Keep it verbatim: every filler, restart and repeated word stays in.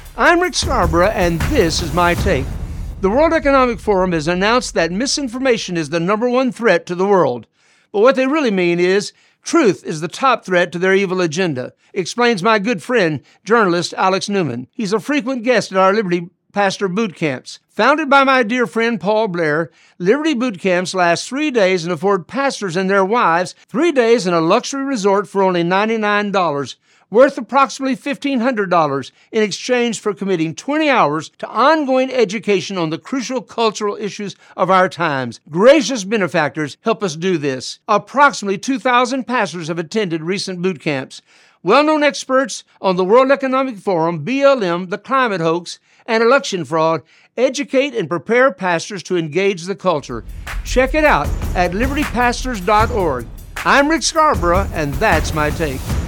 I'm Rick Scarborough, and this is my take. The World Economic Forum has announced that misinformation is the number one threat to the world. But what they really mean is truth is the top threat to their evil agenda, explains my good friend, journalist Alex Newman. He's a frequent guest at our Liberty Pastor Boot Camps. Founded by my dear friend Paul Blair, Liberty Boot Camps last three days and afford pastors and their wives three days in a luxury resort for only ninety-nine dollars, worth approximately fifteen hundred dollars in exchange for committing twenty hours to ongoing education on the crucial cultural issues of our times. Gracious benefactors help us do this. Approximately two thousand pastors have attended recent boot camps. Well-known experts on the World Economic Forum, B L M, the climate hoax, and election fraud educate and prepare pastors to engage the culture. Check it out at liberty pastors dot org. I'm Rick Scarborough, and that's my take.